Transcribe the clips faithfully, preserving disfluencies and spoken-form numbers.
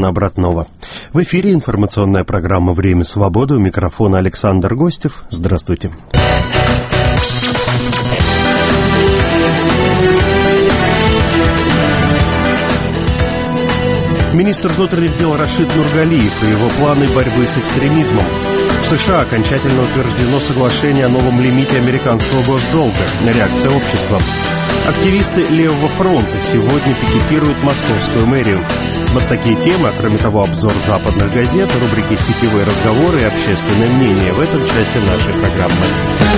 Ивана Братнова. В эфире информационная программа «Время свободы». У микрофона Александр Гостев. Здравствуйте. Министр внутренних дел Рашид Нургалиев и его планы борьбы с экстремизмом. В США окончательно утверждено соглашение о новом лимите американского госдолга. Реакция общества. Активисты Левого фронта сегодня пикетируют московскую мэрию. Вот такие темы, а кроме того обзор западных газет, рубрики «Сетевые разговоры» и «Общественное мнение» в этом часе нашей программы.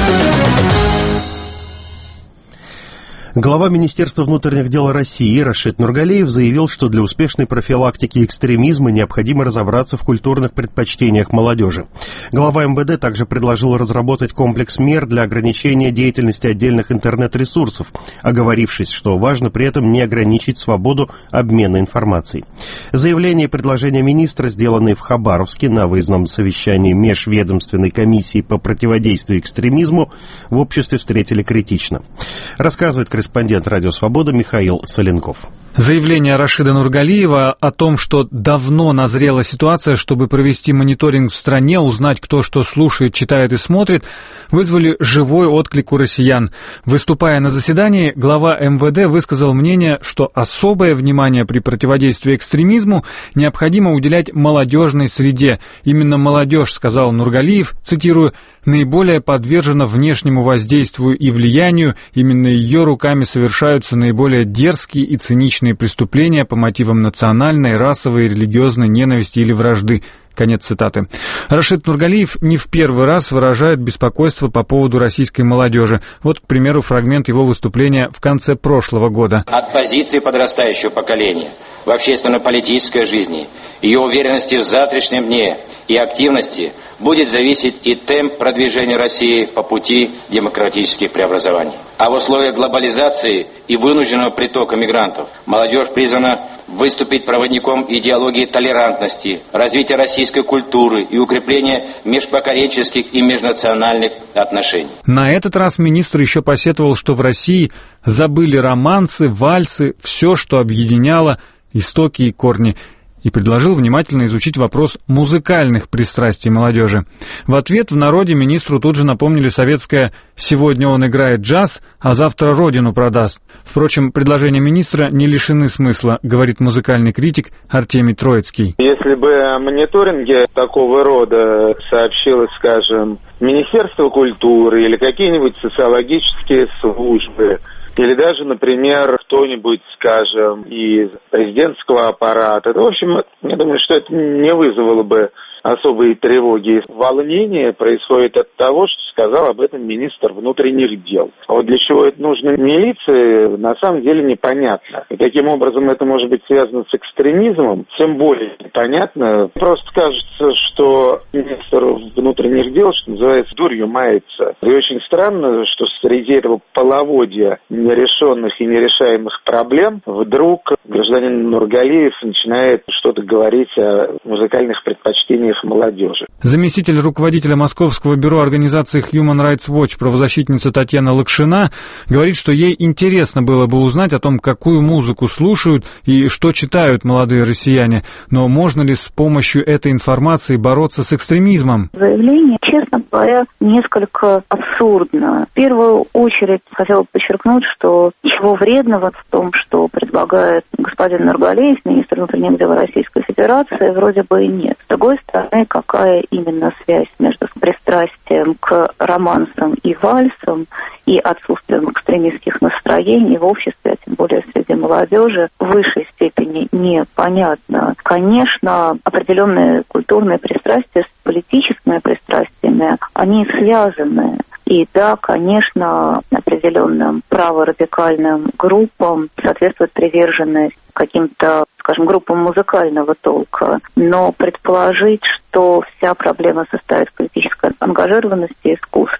Глава Министерства внутренних дел России Рашид Нургалиев заявил, что для успешной профилактики экстремизма необходимо разобраться в культурных предпочтениях молодежи. Глава эм вэ дэ также предложил разработать комплекс мер для ограничения деятельности отдельных интернет-ресурсов, оговорившись, что важно при этом не ограничить свободу обмена информацией. Заявления и предложения министра, сделанные в Хабаровске на выездном совещании Межведомственной комиссии по противодействию экстремизму, в обществе встретили критично. Рассказывает корреспондент Корреспондент «Радио Свобода» Михаил Соленков. Заявление Рашида Нургалиева о том, что давно назрела ситуация, чтобы провести мониторинг в стране, узнать, кто что слушает, читает и смотрит, вызвали живой отклик у россиян. Выступая на заседании, глава эм вэ дэ высказал мнение, что особое внимание при противодействии экстремизму необходимо уделять молодежной среде. Именно молодежь, сказал Нургалиев, цитирую, наиболее подвержена внешнему воздействию и влиянию, именно ее руками совершаются наиболее дерзкие и циничные преступления по мотивам национальной, расовой, религиозной ненависти или вражды. Конец цитаты. Рашид Нургалиев не в первый раз выражает беспокойство по поводу российской молодежи. Вот, к примеру, фрагмент его выступления в конце прошлого года. От позиции подрастающего поколения в общественно-политической жизни, ее уверенности в завтрашнем дне и активности будет зависеть и темп продвижения России по пути демократических преобразований. А в условиях глобализации и вынужденного притока мигрантов молодежь призвана выступить проводником идеологии толерантности, развития российской культуры и укрепления межпоколенческих и межнациональных отношений. На этот раз министр еще посетовал, что в России забыли романсы, вальсы, все, что объединяло истоки и корни, и предложил внимательно изучить вопрос музыкальных пристрастий молодежи. В ответ в народе министру тут же напомнили советское «сегодня он играет джаз, а завтра родину продаст». Впрочем, предложения министра не лишены смысла, говорит музыкальный критик Артемий Троицкий. Если бы о мониторинге такого рода сообщило, скажем, Министерство культуры или какие-нибудь социологические службы, или даже, например, кто-нибудь, скажем, из президентского аппарата. В общем, я думаю, что это не вызвало бы особые тревоги. Волнение происходит от того, что сказал об этом министр внутренних дел. А вот для чего это нужно милиции, на самом деле непонятно. И каким образом это может быть связано с экстремизмом, тем более непонятно. Просто кажется, что министр внутренних дел, что называется, дурью мается. И очень странно, что среди этого половодья нерешенных и нерешаемых проблем вдруг гражданин Нургалиев начинает что-то говорить о музыкальных предпочтениях молодежи. Заместитель руководителя Московского бюро организации Human Rights Watch, правозащитница Татьяна Лакшина, говорит, что ей интересно было бы узнать о том, какую музыку слушают и что читают молодые россияне. Но можно ли с помощью этой информации бороться с экстремизмом? Заявление, честно говоря, несколько абсурдно. В первую очередь хотела бы подчеркнуть, что ничего вредного в том, что предлагает господин Нургалиев, министр внутренних дел Российской Федерации, вроде бы и нет. С другой стороны, какая именно связь между пристрастием к романсам и вальсам и отсутствием экстремистских настроений в обществе, а тем более среди молодежи, в высшей степени непонятно. Конечно, определенные культурные пристрастия с политическими пристрастиями, они связаны. И да, конечно, определенным праворадикальным группам соответствует приверженность каким-то, скажем, группам музыкального толка. Но предположить, что вся проблема состоит в политической ангажированности искусств,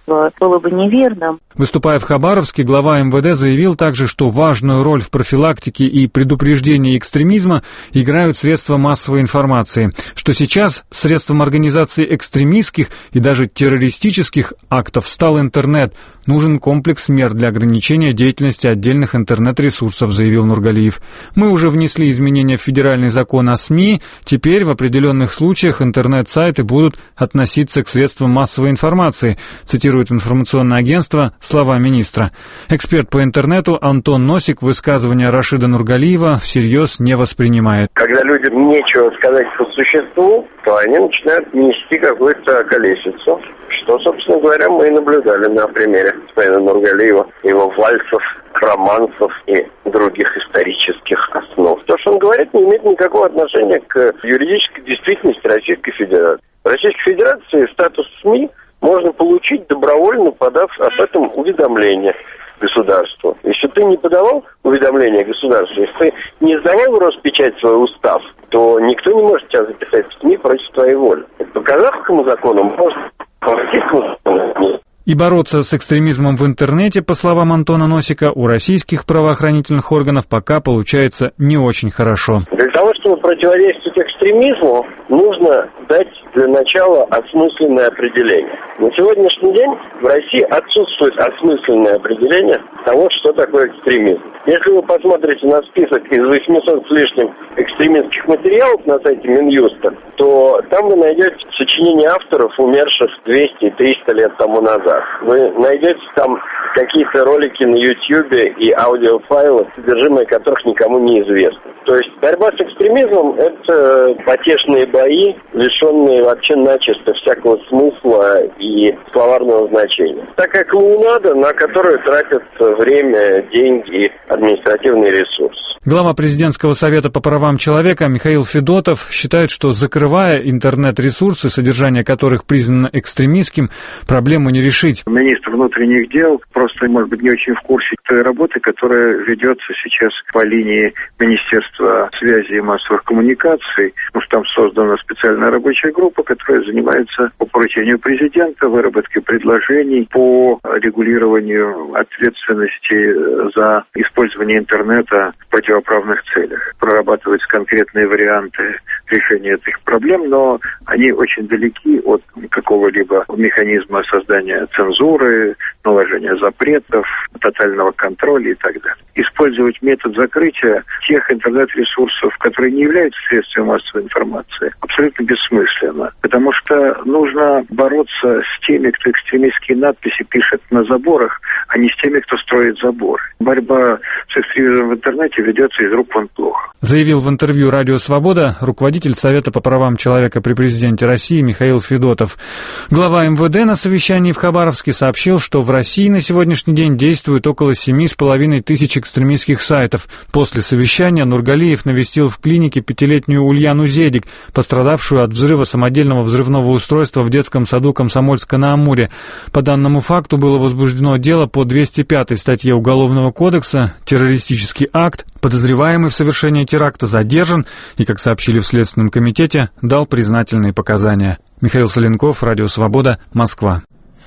руководства было бы неверным. Выступая в Хабаровске, глава эм вэ дэ заявил также, что важную роль в профилактике и предупреждении экстремизма играют средства массовой информации, что сейчас средством организации экстремистских и даже террористических актов стал интернет. Нужен комплекс мер для ограничения деятельности отдельных интернет-ресурсов, заявил Нургалиев. Мы уже внесли изменения в федеральный закон о СМИ. Теперь в определенных случаях интернет-сайты будут относиться к средствам массовой информации, цитирует информационное агентство слова министра. Эксперт по интернету Антон Носик высказывания Рашида Нургалиева всерьез не воспринимает. Когда людям нечего сказать по существу, то они начинают нести какую-то колесицу. Что, собственно говоря, мы и наблюдали на примере господина Нургалиева, его вальсов, романсов и других исторических основ. То, что он говорит, не имеет никакого отношения к юридической действительности Российской Федерации. В Российской Федерации статус СМИ можно получить добровольно, подав об этом уведомление государству. Если ты не подавал уведомление государству, если ты не сдавал в Роспечать свой устав, то никто не может тебя записать в СМИ против твоей воли. По казахскому закону можно, по российскому закону нет. И бороться с экстремизмом в интернете, по словам Антона Носика, у российских правоохранительных органов пока получается не очень хорошо. Для того, чтобы противодействовать экстремизму, нужно дать для начала осмысленное определение. На сегодняшний день в России отсутствует осмысленное определение того, что такое экстремизм. Если вы посмотрите на список из восьмисот с лишним экстремистских материалов на сайте Минюста, то там вы найдете сочинения авторов, умерших двести-триста лет тому назад. Вы найдете там какие-то ролики на Ютьюбе и аудиофайлы, содержимое которых никому не известно. То есть борьба с экстремизмом – это потешные бои, лишенные вообще начисто всякого смысла и словарного значения. Такая клоунада, на которую тратят время, деньги и административный ресурс. Глава президентского совета по правам человека Михаил Федотов считает, что закрывая интернет-ресурсы, содержание которых признано экстремистским, проблему не решить. Министр внутренних дел просто, может быть, не очень в курсе той работы, которая ведется сейчас по линии Министерства связи и массовых коммуникаций. Потому что там создана специальная рабочая группа, которая занимается по поручению президента выработкой предложений по регулированию ответственности за использование интернета в противоправных целях. Прорабатываются конкретные варианты решения этих проблем, но они очень далеки от какого-либо механизма создания цензуры, наложения запретов, тотального контроля и так далее. Использовать метод закрытия тех интернет-ресурсов, которые не являются средством массовой информации, абсолютно бессмысленно, потому что нужно бороться с теми, кто экстремистские надписи пишет на заборах, а не с теми, кто строит заборы. Борьба с экстремизмом в интернете ведется из рук вон плохо. Заявил в интервью «Радио Свобода» руководитель Совета по правам человека при президенте России Михаил Федотов. Глава эм вэ дэ на совещании в Хабаровске сообщил, что в России на сегодняшний день действует около семи с половиной тысяч экстремистских сайтов. После совещания Нургалиев навестил в клинике пятилетнюю Ульяну Зедик, пострадавшую от взрыва самодельного взрывного устройства в детском саду Комсомольска-на-Амуре. По данному факту было возбуждено дело по двести пятой статье Уголовного кодекса «Террористический акт». Подозреваемый в совершении теракта задержан и, как сообщили в Следственном комитете, дал признательные показания. Михаил Соленков, Радио Свобода, Москва.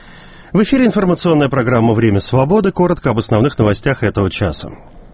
В эфире информационная программа «Время свободы». Коротко об основных новостях этого часа.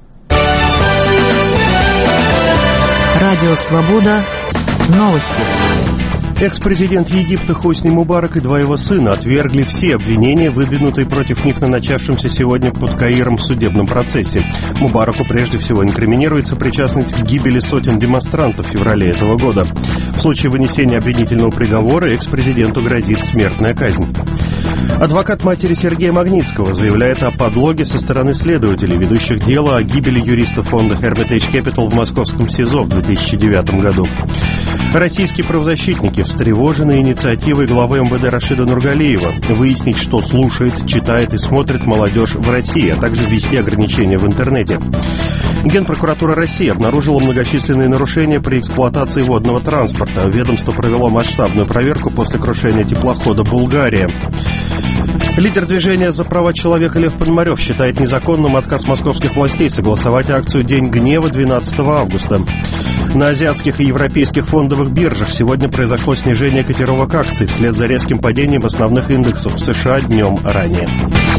Радио Свобода. Новости. Экс-президент Египта Хосни Мубарак и два его сына отвергли все обвинения, выдвинутые против них на начавшемся сегодня под Каиром судебном процессе. Мубараку прежде всего инкриминируется причастность к гибели сотен демонстрантов в феврале этого года. В случае вынесения обвинительного приговора экс-президенту грозит смертная казнь. Адвокат матери Сергея Магнитского заявляет о подлоге со стороны следователей, ведущих дело о гибели юриста фонда Hermitage Capital в московском СИЗО в две тысячи девятом году. Российские правозащитники встревожены инициативой главы эм вэ дэ Рашида Нургалиева выяснить, что слушает, читает и смотрит молодежь в России, а также ввести ограничения в интернете. Генпрокуратура России обнаружила многочисленные нарушения при эксплуатации водного транспорта. Ведомство провело масштабную проверку после крушения теплохода «Булгария». Лидер движения «За права человека» Лев Пономарев считает незаконным отказ московских властей согласовать акцию «День гнева» двенадцатого августа. На азиатских и европейских фондовых биржах сегодня произошло снижение котировок акций вслед за резким падением основных индексов в США днем ранее.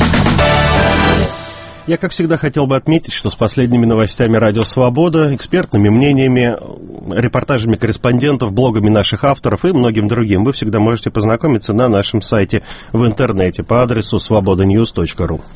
Я, как всегда, хотел бы отметить, что с последними новостями «Радио Свобода», экспертными мнениями, репортажами корреспондентов, блогами наших авторов и многим другим вы всегда можете познакомиться на нашем сайте в интернете по адресу свобода ньюс точка ру.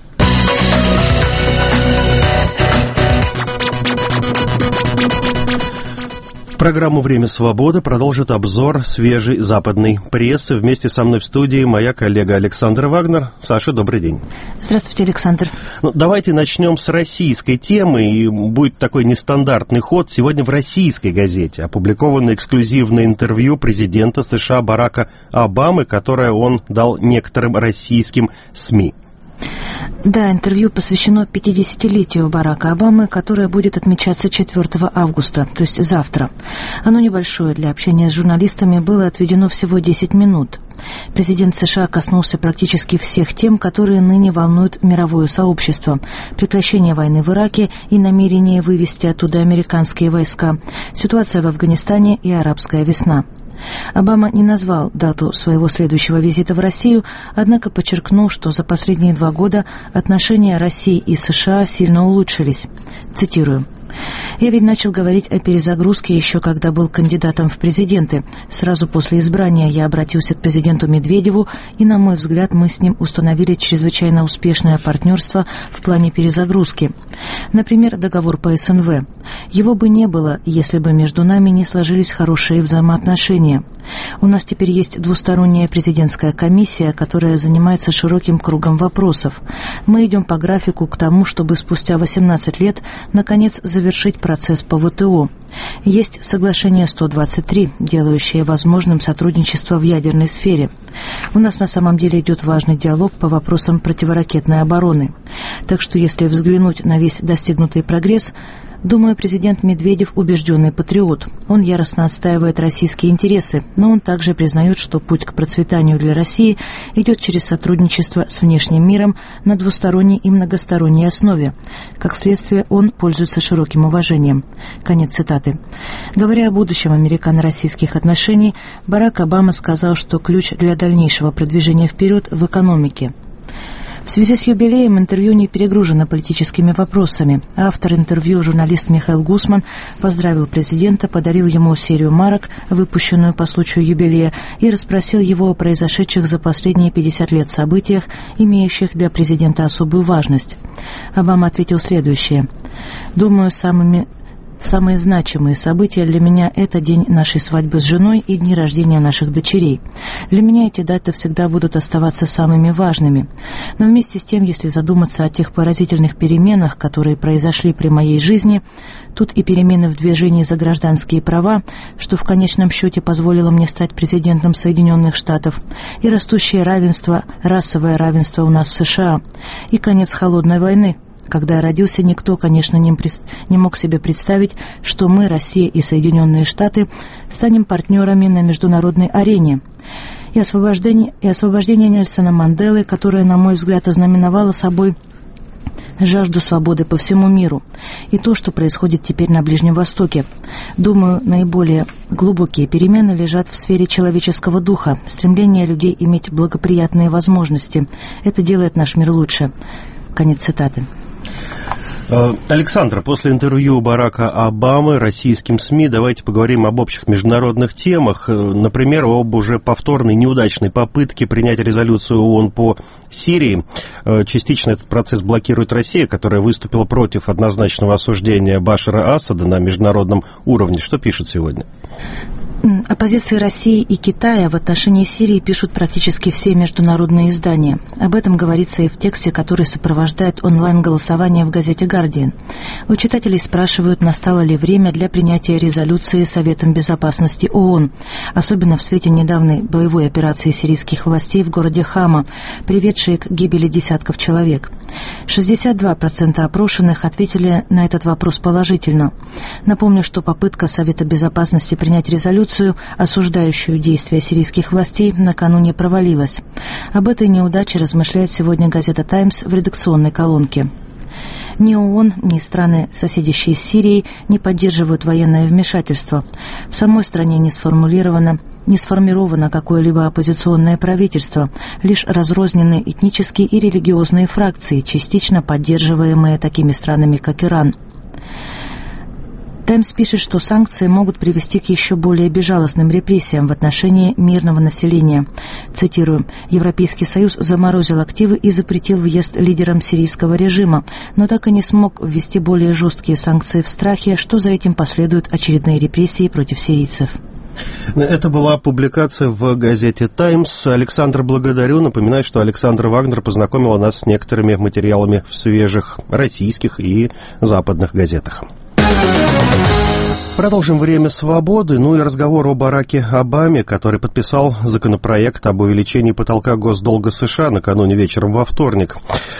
Программу «Время свободы» продолжит обзор свежей западной прессы. Вместе со мной в студии моя коллега Александра Вагнер. Саша, добрый день. Здравствуйте, Александр. Ну, давайте начнем с российской темы. И будет такой нестандартный ход. Сегодня в российской газете опубликовано эксклюзивное интервью президента США Барака Обамы, которое он дал некоторым российским СМИ. Да, интервью посвящено пятидесятилетию Барака Обамы, которое будет отмечаться четвёртого августа, то есть завтра. Оно небольшое, для общения с журналистами было отведено всего десять минут. Президент США коснулся практически всех тем, которые ныне волнуют мировое сообщество. Прекращение войны в Ираке и намерение вывести оттуда американские войска, ситуация в Афганистане и арабская весна. Обама не назвал дату своего следующего визита в Россию, однако подчеркнул, что за последние два года отношения России и США сильно улучшились. Цитирую. «Я ведь начал говорить о перезагрузке еще когда был кандидатом в президенты. Сразу после избрания я обратился к президенту Медведеву, и, на мой взгляд, мы с ним установили чрезвычайно успешное партнерство в плане перезагрузки. Например, договор по эс эн вэ. Его бы не было, если бы между нами не сложились хорошие взаимоотношения. У нас теперь есть двусторонняя президентская комиссия, которая занимается широким кругом вопросов. Мы идем по графику к тому, чтобы спустя восемнадцать лет наконец завершить процесс по вэ тэ о. Есть соглашение сто двадцать три, делающее возможным сотрудничество в ядерной сфере. У нас на самом деле идет важный диалог по вопросам противоракетной обороны. Так что если взглянуть на весь достигнутый прогресс, думаю, президент Медведев убежденный патриот. Он яростно отстаивает российские интересы, но он также признает, что путь к процветанию для России идет через сотрудничество с внешним миром на двусторонней и многосторонней основе. Как следствие, он пользуется широким уважением». Конец цитаты. Говоря о будущем американо-российских отношений, Барак Обама сказал, что ключ для дальнейшего продвижения вперед в экономике. В связи с юбилеем интервью не перегружено политическими вопросами. Автор интервью, журналист Михаил Гусман, поздравил президента, подарил ему серию марок, выпущенную по случаю юбилея, и расспросил его о произошедших за последние пятьдесят лет событиях, имеющих для президента особую важность. Обама ответил следующее. «Думаю, самыми Самые значимые события для меня – это день нашей свадьбы с женой и дни рождения наших дочерей. Для меня эти даты всегда будут оставаться самыми важными. Но вместе с тем, если задуматься о тех поразительных переменах, которые произошли при моей жизни, тут и перемены в движении за гражданские права, что в конечном счете позволило мне стать президентом Соединенных Штатов, и растущее равенство, расовое равенство у нас в США, и конец холодной войны. Когда я родился, никто, конечно, не, не мог себе представить, что мы, Россия и Соединенные Штаты, станем партнерами на международной арене. И освобождение, и освобождение Нельсона Манделы, которое, на мой взгляд, ознаменовало собой жажду свободы по всему миру. И то, что происходит теперь на Ближнем Востоке. Думаю, наиболее глубокие перемены лежат в сфере человеческого духа, стремление людей иметь благоприятные возможности. Это делает наш мир лучше». Конец цитаты. Александр, после интервью Барака Обамы российским СМИ давайте поговорим об общих международных темах, например, об уже повторной неудачной попытке принять резолюцию ООН по Сирии. Частично этот процесс блокирует Россия, которая выступила против однозначного осуждения Башара Асада на международном уровне. Что пишет сегодня? О позиции России и Китая в отношении Сирии пишут практически все международные издания. Об этом говорится и в тексте, который сопровождает онлайн-голосование в газете «Гардиан». У читателей спрашивают, настало ли время для принятия резолюции Советом Безопасности ООН, особенно в свете недавней боевой операции сирийских властей в городе Хама, приведшей к гибели десятков человек. шестьдесят два процента опрошенных ответили на этот вопрос положительно. Напомню, что попытка Совета Безопасности принять резолюцию, осуждающую действия сирийских властей, накануне провалилась. Об этой неудаче размышляет сегодня газета «Таймс» в редакционной колонке. Ни ООН, ни страны, соседящие с Сирией, не поддерживают военное вмешательство. В самой стране не сформулировано, не сформировано какое-либо оппозиционное правительство, лишь разрозненные этнические и религиозные фракции, частично поддерживаемые такими странами, как Иран. «Таймс» пишет, что санкции могут привести к еще более безжалостным репрессиям в отношении мирного населения. Цитирую: «Европейский Союз заморозил активы и запретил въезд лидерам сирийского режима, но так и не смог ввести более жесткие санкции в страхе, что за этим последуют очередные репрессии против сирийцев». Это была публикация в газете «Таймс». Александр, благодарю. Напоминаю, что Александра Вагнер познакомила нас с некоторыми материалами в свежих российских и западных газетах. Продолжим «Время свободы». Ну и разговор о Бараке Обаме, который подписал законопроект об увеличении потолка госдолга США накануне вечером во вторник.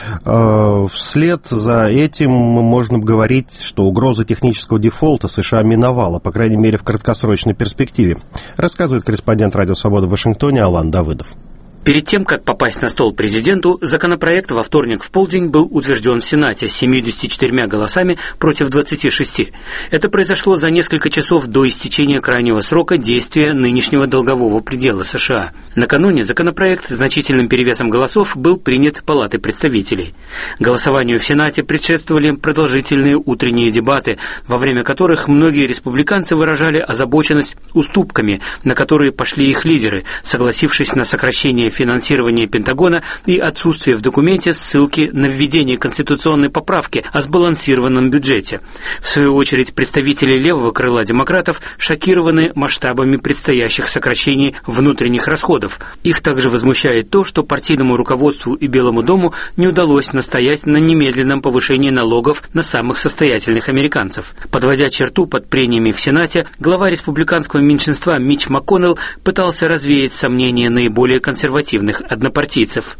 Вслед за этим можно говорить, что угроза технического дефолта США миновала, по крайней мере, в краткосрочной перспективе, рассказывает корреспондент «Радио Свобода» в Вашингтоне Алан Давыдов. Перед тем, как попасть на стол президенту, законопроект во вторник в полдень был утвержден в Сенате с семьюдесятью четырьмя голосами против двадцати шести. Это произошло за несколько часов до истечения крайнего срока действия нынешнего долгового предела США. Накануне законопроект значительным перевесом голосов был принят Палатой представителей. Голосованию в Сенате предшествовали продолжительные утренние дебаты, во время которых многие республиканцы выражали озабоченность уступками, на которые пошли их лидеры, согласившись на сокращение финансирования Пентагона и отсутствие в документе ссылки на введение конституционной поправки о сбалансированном бюджете. В свою очередь, представители левого крыла демократов шокированы масштабами предстоящих сокращений внутренних расходов. Их также возмущает то, что партийному руководству и Белому дому не удалось настоять на немедленном повышении налогов на самых состоятельных американцев. Подводя черту под прениями в Сенате, глава республиканского меньшинства Митч МакКоннелл пытался развеять сомнения наиболее консервативных однопартийцев.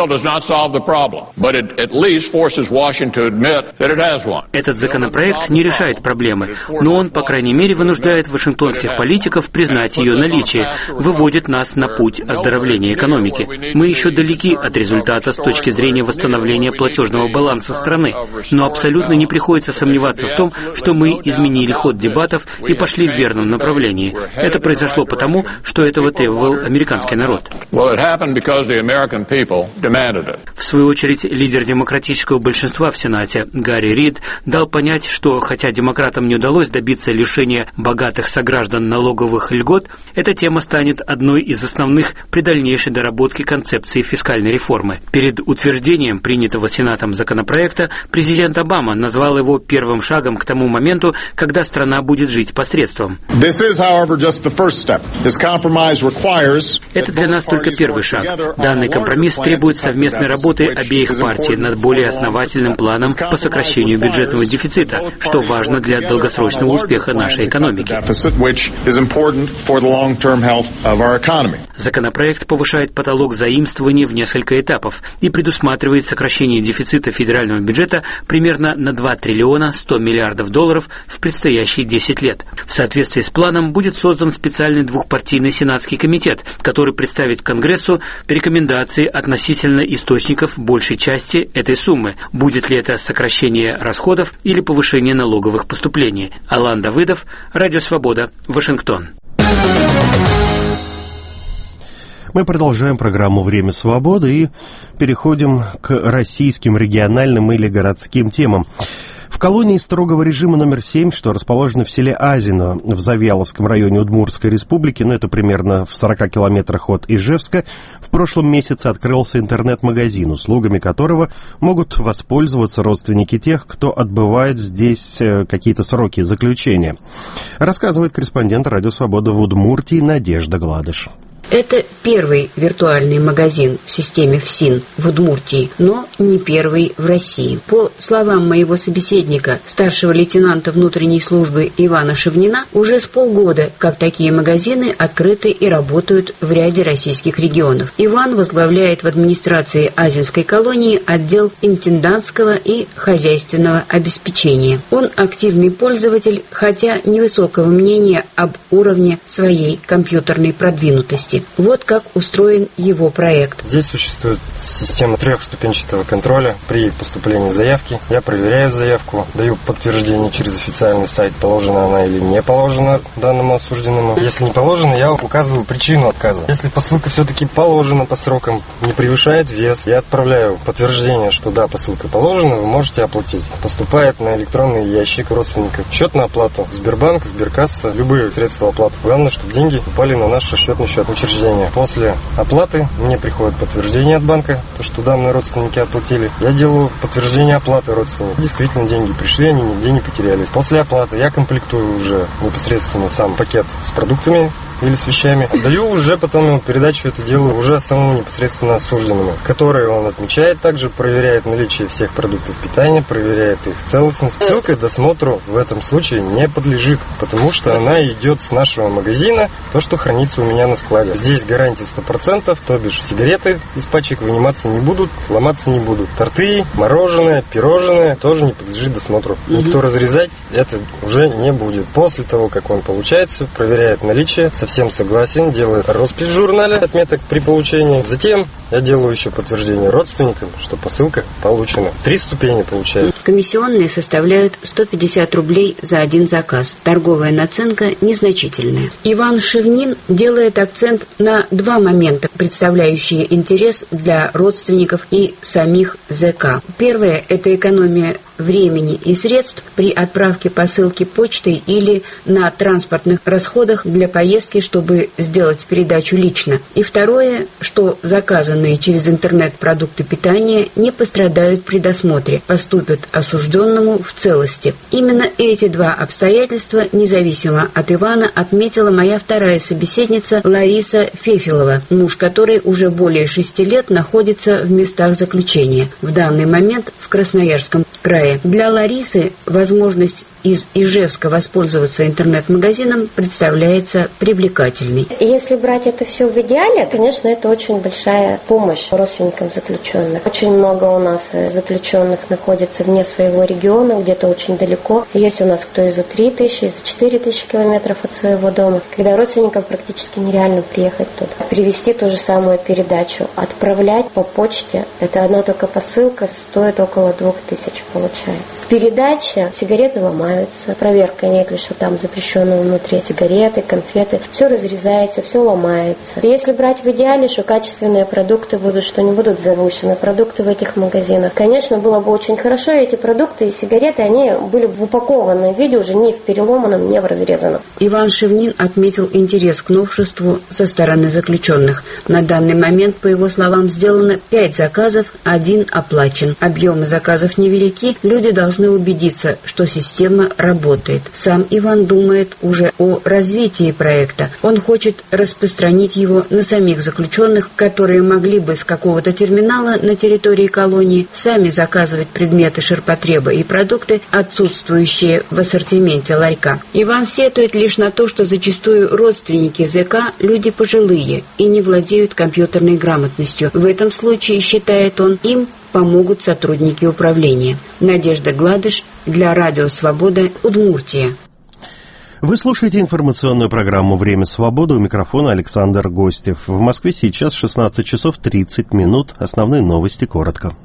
Этот законопроект не решает проблемы, но он, по крайней мере, вынуждает вашингтонских политиков признать ее наличие, выводит нас на путь оздоровления экономики. Мы еще далеки от результата с точки зрения восстановления платежного баланса страны, но абсолютно не приходится сомневаться в том, что мы изменили ход дебатов и пошли в верном направлении. Это произошло потому, что этого требовал американский народ. В свою очередь, лидер демократического большинства в Сенате Гарри Рид дал понять, что хотя демократам не удалось добиться лишения богатых сограждан налоговых льгот, эта тема станет одной из основных при дальнейшей доработке концепции фискальной реформы. Перед утверждением принятого Сенатом законопроекта президент Обама назвал его первым шагом к тому моменту, когда страна будет жить посредством. Это для нас только первый шаг. Данный компромисс требует совместной работы обеих партий над более основательным планом по сокращению бюджетного дефицита, что важно для долгосрочного успеха нашей экономики. Законопроект повышает потолок заимствований в несколько этапов и предусматривает сокращение дефицита федерального бюджета примерно на два триллиона сто миллиардов долларов в предстоящие десять лет. В соответствии с планом будет создан специальный двухпартийный сенатский комитет, который представит Конгрессу рекомендации относительно источников большей части этой суммы. Будет ли это сокращение расходов или повышение налоговых поступлений? Алан Давыдов, Радио Свобода, Вашингтон. Мы продолжаем программу «Время свободы» и переходим к российским региональным или городским темам. В колонии строгого режима номер семь, что расположено в селе Азино в Завьяловском районе Удмуртской республики, ну это примерно в сорока километрах от Ижевска, в прошлом месяце открылся интернет-магазин, услугами которого могут воспользоваться родственники тех, кто отбывает здесь какие-то сроки заключения. Рассказывает корреспондент «Радио Свобода» в Удмуртии Надежда Гладыш. Это первый виртуальный магазин в системе ФСИН в Удмуртии, но не первый в России. По словам моего собеседника, старшего лейтенанта внутренней службы Ивана Шевнина, уже с полгода, как такие магазины открыты и работают в ряде российских регионов. Иван возглавляет в администрации Азинской колонии отдел интендантского и хозяйственного обеспечения. Он активный пользователь, хотя невысокого мнения об уровне своей компьютерной продвинутости. целостности. Вот как устроен его проект. Здесь существует система трехступенчатого контроля. При поступлении заявки я проверяю заявку, даю подтверждение через официальный сайт, положена она или не положена данному осужденному. Если не положено, я указываю причину отказа. Если посылка все-таки положена по срокам, не превышает вес, я отправляю подтверждение, что да, посылка положена, вы можете оплатить. Поступает на электронный ящик родственников счет на оплату. Сбербанк, Сберкасса, любые средства оплаты. Главное, чтобы деньги упали на наш расчетный счет учреждения. После оплаты мне приходит подтверждение от банка, то, что данные родственники оплатили. Я делаю подтверждение оплаты родственников. Действительно, деньги пришли, они нигде не потерялись. После оплаты я комплектую уже непосредственно сам пакет с продуктами или с вещами. Отдаю уже потом ему передачу, это делаю уже самому непосредственно осужденному, который он отмечает, также проверяет наличие всех продуктов питания, проверяет их целостность. Ссылка к досмотру в этом случае не подлежит, потому что она идет с нашего магазина, то, что хранится у меня на складе. Здесь гарантия сто процентов, то бишь сигареты из пачек выниматься не будут, ломаться не будут. Торты, мороженое, пирожное тоже не подлежит досмотру. Никто разрезать это уже не будет. После того, как он получает все, проверяет наличие, совсем согласен, делает роспись в журнале отметок при получении. Затем я делаю еще подтверждение родственникам, что посылка получена. Три ступени получают. Комиссионные составляют сто пятьдесят рублей за один заказ. Торговая наценка незначительная. Иван Шевнин делает акцент на два момента, представляющие интерес для родственников и самих ЗК. Первое – это экономия времени и средств при отправке посылки почтой или на транспортных расходах для поездки, чтобы сделать передачу лично. И второе, что заказанные через интернет продукты питания не пострадают при досмотре, поступят осужденному в целости. Именно эти два обстоятельства, независимо от Ивана, отметила моя вторая собеседница Лариса Фефилова, муж которой уже более шести лет находится в местах заключения, в данный момент в Красноярском крае. Для Ларисы возможность из Ижевска воспользоваться интернет-магазином представляется привлекательной. Если брать это все в идеале, конечно, это очень большая помощь родственникам заключенных. Очень много у нас заключенных находится вне своего региона, где-то очень далеко. Есть у нас кто и за три тысячи, и за четыре тысячи километров от своего дома, когда родственникам практически нереально приехать туда. Привезти ту же самую передачу, отправлять по почте, это одна только посылка стоит около двух тысяч получается. Передача, сигареты ломаются. Проверка нет ли, что там запрещено внутри. Сигареты, конфеты. Все разрезается, все ломается. Если брать в идеале, что качественные продукты будут, что не будут завышены продукты в этих магазинах, конечно, было бы очень хорошо, и эти продукты и сигареты, они были бы в упакованном виде, уже не в переломанном, не в разрезанном. Иван Шевнин отметил интерес к новшеству со стороны заключенных. На данный момент, по его словам, сделано пять заказов, один оплачен. Объемы заказов невелики, люди должны убедиться, что система работает. Сам Иван думает уже о развитии проекта. Он хочет распространить его на самих заключенных, которые могли бы с какого-то терминала на территории колонии сами заказывать предметы ширпотреба и продукты, отсутствующие в ассортименте ларька. Иван сетует лишь на то, что зачастую родственники ЗК – люди пожилые и не владеют компьютерной грамотностью. В этом случае, считает он, им помогут сотрудники управления. Надежда Гладыш для Радио Свобода, Удмуртия. Вы слушаете информационную программу «Время свободы». У микрофона Александр Гостев. В Москве сейчас шестнадцать часов тридцать минут. Основные новости коротко.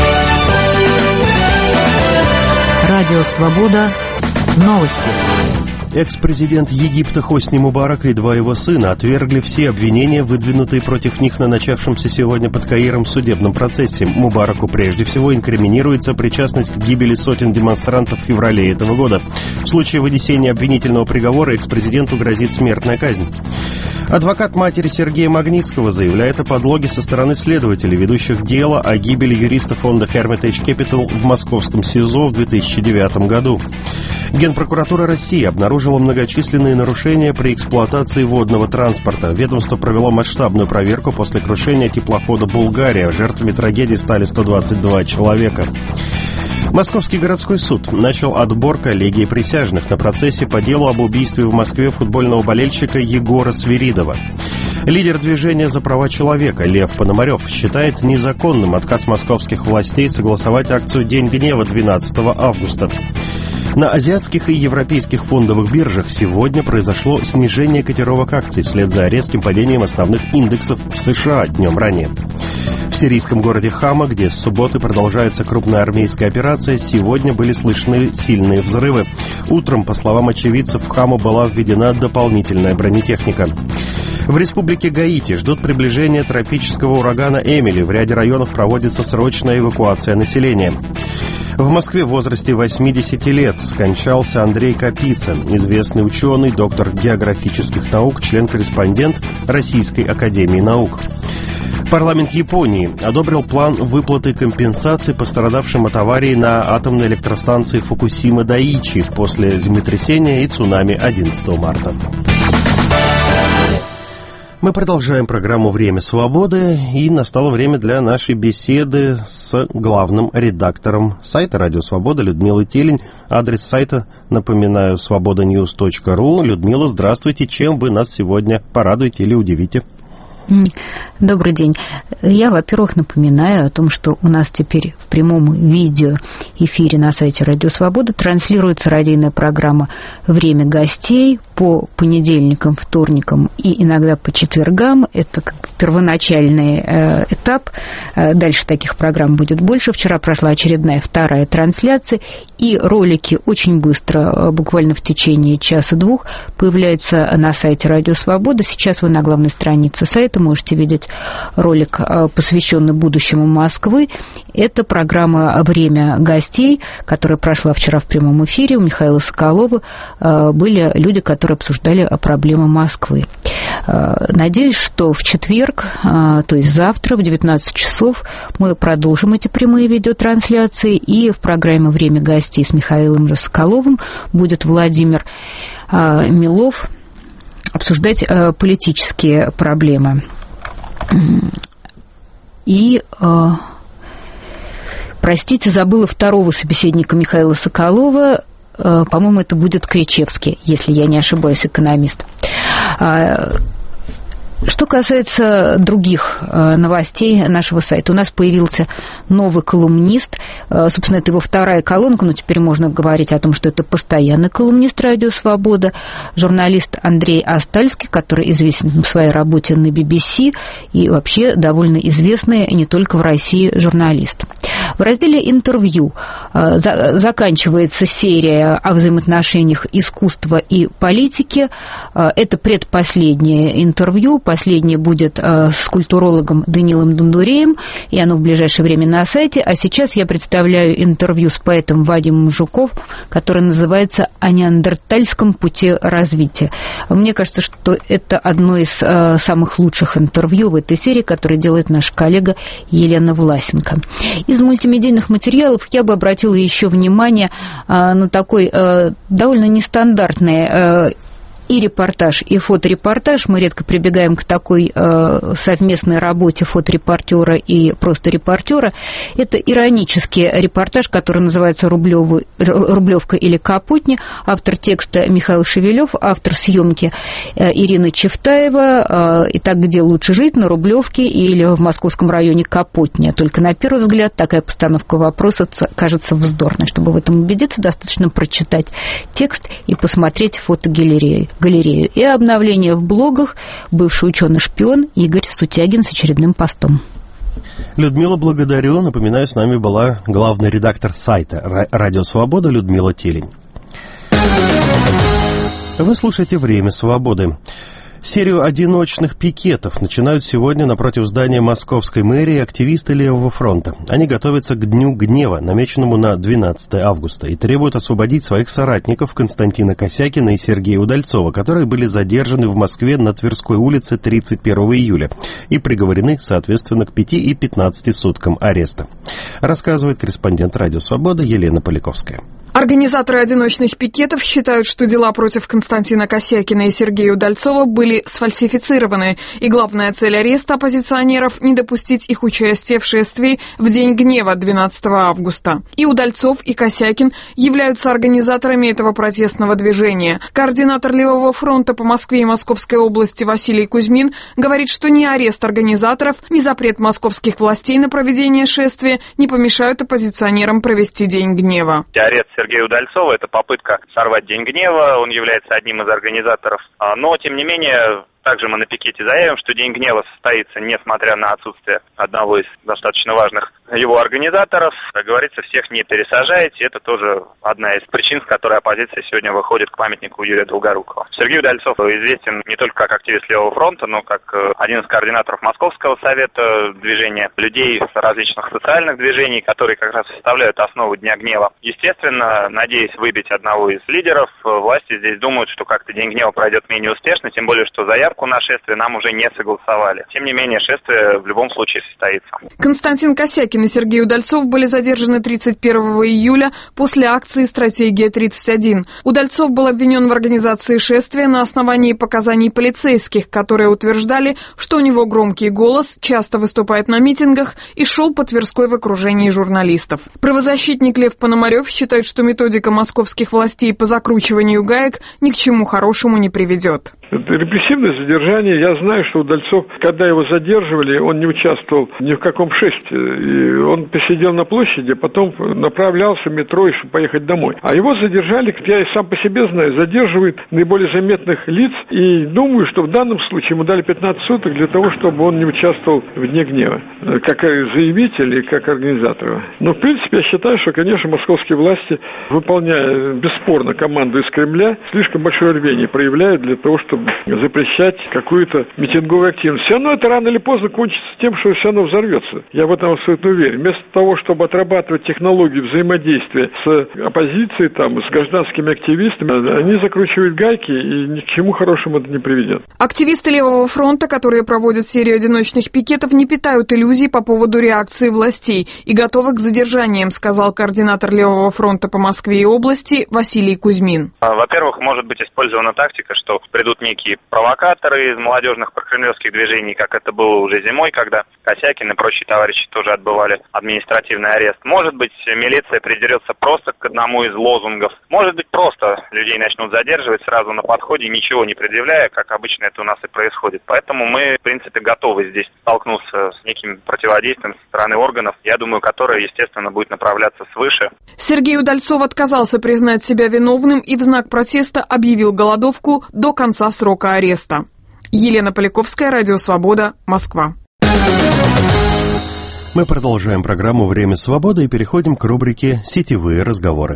Радио Свобода. Новости. Экс-президент Египта Хосни Мубарак и два его сына отвергли все обвинения, выдвинутые против них на начавшемся сегодня под Каиром судебном процессе. Мубараку прежде всего инкриминируется причастность к гибели сотен демонстрантов в феврале этого года. В случае вынесения обвинительного приговора экс-президенту грозит смертная казнь. Адвокат матери Сергея Магнитского заявляет о подлоге со стороны следователей, ведущих дело о гибели юриста фонда Hermitage Capital в московском СИЗО в две тысячи девятом году. Генпрокуратура России обнаружила многочисленные нарушения при эксплуатации водного транспорта. Ведомство провело масштабную проверку после крушения теплохода «Булгария». Жертвами трагедии стали сто двадцать два человека. Московский городской суд начал отбор коллегии присяжных на процессе по делу об убийстве в Москве футбольного болельщика Егора Свиридова. Лидер движения за права человека Лев Пономарев считает незаконным отказ московских властей согласовать акцию «День гнева» двенадцатого августа. На азиатских и европейских фондовых биржах сегодня произошло снижение котировок акций вслед за резким падением основных индексов в США днем ранее. В сирийском городе Хама, где с субботы продолжается крупная армейская операция, сегодня были слышны сильные взрывы. Утром, по словам очевидцев, в Хаму была введена дополнительная бронетехника. В республике Гаити ждут приближения тропического урагана Эмили. В ряде районов проводится срочная эвакуация населения. В Москве в возрасте восьмидесяти лет скончался Андрей Капица, известный ученый, доктор географических наук, член-корреспондент Российской академии наук. Парламент Японии одобрил план выплаты компенсаций пострадавшим от аварии на атомной электростанции Фукусима-Дайичи после землетрясения и цунами одиннадцатого марта. Мы продолжаем программу «Время свободы», и настало время для нашей беседы с главным редактором сайта «Радио Свобода» Людмилой Телень. Адрес сайта, напоминаю, свобода ньюс точка ру. Людмила, здравствуйте. Чем вы нас сегодня порадуете или удивите? Добрый день. Я, во-первых, напоминаю о том, что у нас теперь в прямом видео эфире на сайте Радио Свобода транслируется радийная программа «Время гостей» по понедельникам, вторникам и иногда по четвергам. Это как бы первоначальный э, этап. Дальше таких программ будет больше. Вчера прошла очередная вторая трансляция, и ролики очень быстро, буквально в течение часа-двух, появляются на сайте Радио Свобода. Сейчас вы на главной странице сайта можете видеть ролик, посвященный будущему Москвы. Это программа «Время гостей», которая прошла вчера в прямом эфире. У Михаила Соколова были люди, которые обсуждали проблемы Москвы. Надеюсь, что в четверг, то есть завтра в девятнадцать часов, мы продолжим эти прямые видеотрансляции, и в программе «Время гостей» с Михаилом Соколовым будет Владимир Милов обсуждать политические проблемы. И, простите, забыла второго собеседника Михаила Соколова. По-моему, это будет Кричевский, если я не ошибаюсь, экономист. Что касается других новостей нашего сайта, у нас появился новый колумнист. Собственно, это его вторая колонка, но теперь можно говорить о том, что это постоянный колумнист «Радио Свобода», журналист Андрей Астальский, который известен в своей работе на би би си и вообще довольно известный не только в России журналист. В разделе «Интервью» заканчивается серия о взаимоотношениях искусства и политики. Это предпоследнее интервью. Последнее будет с культурологом Данилом Дундуреем, и оно в ближайшее время на сайте. А сейчас я представляю интервью с поэтом Вадимом Жуковым, которое называется «О неандертальском пути развития». Мне кажется, что это одно из самых лучших интервью в этой серии, которое делает наша коллега Елена Власенко. Из мультимедийных материалов я бы обратила еще внимание на такой довольно нестандартный и репортаж, и фоторепортаж. Мы редко прибегаем к такой э, совместной работе фоторепортера и просто репортера. Это иронический репортаж, который называется «Рублевка или Капотня». Автор текста Михаил Шевелев, автор съемки э, Ирина Чевтаева. Э, Итак, где лучше жить, на Рублевке или в московском районе Капотня? Только на первый взгляд такая постановка вопроса кажется вздорной. Чтобы в этом убедиться, достаточно прочитать текст и посмотреть фотогалерею. галерею и обновление в блогах. Бывший ученый-шпион Игорь Сутягин с очередным постом. Людмила, благодарю. Напоминаю, с нами была главный редактор сайта «Радио Свобода» Людмила Телень. Вы слушаете «Время свободы». Серию одиночных пикетов начинают сегодня напротив здания Московской мэрии активисты Левого фронта. Они готовятся к Дню гнева, намеченному на двенадцатое августа, и требуют освободить своих соратников Константина Косякина и Сергея Удальцова, которые были задержаны в Москве на Тверской улице тридцать первого июля и приговорены, соответственно, к пяти и пятнадцати суткам ареста. Рассказывает корреспондент «Радио Свобода» Елена Поляковская. Организаторы одиночных пикетов считают, что дела против Константина Косякина и Сергея Удальцова были сфальсифицированы, и главная цель ареста оппозиционеров – не допустить их участия в шествии в День гнева двенадцатого августа. И Удальцов, и Косякин являются организаторами этого протестного движения. Координатор Левого фронта по Москве и Московской области Василий Кузьмин говорит, что ни арест организаторов, ни запрет московских властей на проведение шествия не помешают оппозиционерам провести День гнева. Арест Сергея Удальцова. Это попытка сорвать День гнева, он является одним из организаторов. Но, тем не менее, также мы на пикете заявим, что День гнева состоится, несмотря на отсутствие одного из достаточно важных его организаторов. Как говорится, всех не пересажаете. Это тоже одна из причин, с которой оппозиция сегодня выходит к памятнику Юрия Долгорукова. Сергей Удальцов известен не только как активист Левого фронта, но как один из координаторов Московского совета движения людей различных социальных движений, которые как раз составляют основу Дня гнева. Естественно, надеясь выбить одного из лидеров, власти здесь думают, что как-то День гнева пройдет менее успешно, тем более, что заявку на шествие нам уже не согласовали. Тем не менее, шествие в любом случае состоится. Константин Косякин и Сергей Удальцов были задержаны тридцать первого июля после акции «Стратегия тридцать один». Удальцов был обвинен в организации шествия на основании показаний полицейских, которые утверждали, что у него громкий голос, часто выступает на митингах и шел по Тверской в окружении журналистов. Правозащитник Лев Пономарев считает, что методика московских властей по закручиванию гаек ни к чему хорошему не приведет. Это репрессивное задержание. Я знаю, что Удальцов, когда его задерживали, он не участвовал ни в каком шествии. И он посидел на площади, потом направлялся в метро, чтобы поехать домой. А его задержали, я и сам по себе знаю, задерживают наиболее заметных лиц. И думаю, что в данном случае ему дали пятнадцать суток для того, чтобы он не участвовал в Дне гнева. Как заявитель и как организатор. Но, в принципе, я считаю, что, конечно, московские власти, выполняя бесспорно команду из Кремля, слишком большое рвение проявляют для того, чтобы запрещать какую-то митинговую активность. Все равно это рано или поздно кончится тем, что все равно взорвется. Я в этом абсолютно уверен. Вместо того, чтобы отрабатывать технологии взаимодействия с оппозицией, там, с гражданскими активистами, они закручивают гайки, и ни к чему хорошему это не приведет. Активисты Левого фронта, которые проводят серию одиночных пикетов, не питают иллюзий по поводу реакции властей и готовы к задержаниям, сказал координатор Левого фронта по Москве и области Василий Кузьмин. Во-первых, может быть использована тактика, что придут некие провокаторы из молодежных прокремлевских движений, как это было уже зимой, когда Косякин и прочие товарищи тоже отбывали административный арест. Может быть, милиция придерется просто к одному из лозунгов. Может быть, просто людей начнут задерживать сразу на подходе, ничего не предъявляя, как обычно это у нас и происходит. Поэтому мы, в принципе, готовы здесь столкнуться с неким противодействием со стороны органов, я думаю, которое, естественно, будет направляться свыше. Сергей Удальцов отказался признать себя виновным и в знак протеста объявил голодовку до конца срока ареста. Елена Поляковская, Радио Свобода, Москва. Мы продолжаем программу «Время свободы» и переходим к рубрике «Сетевые разговоры».